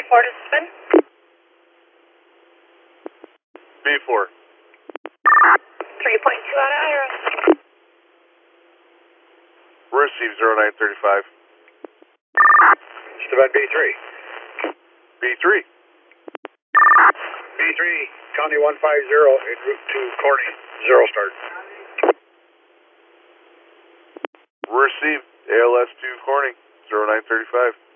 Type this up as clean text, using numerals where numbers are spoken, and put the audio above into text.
4 to spin. B4. 3.2 out of Iris. Receive 0935. Just about B3. B3. B3, County 150 en route to Corning, 0 start. Receive ALS 2 Corning 0935.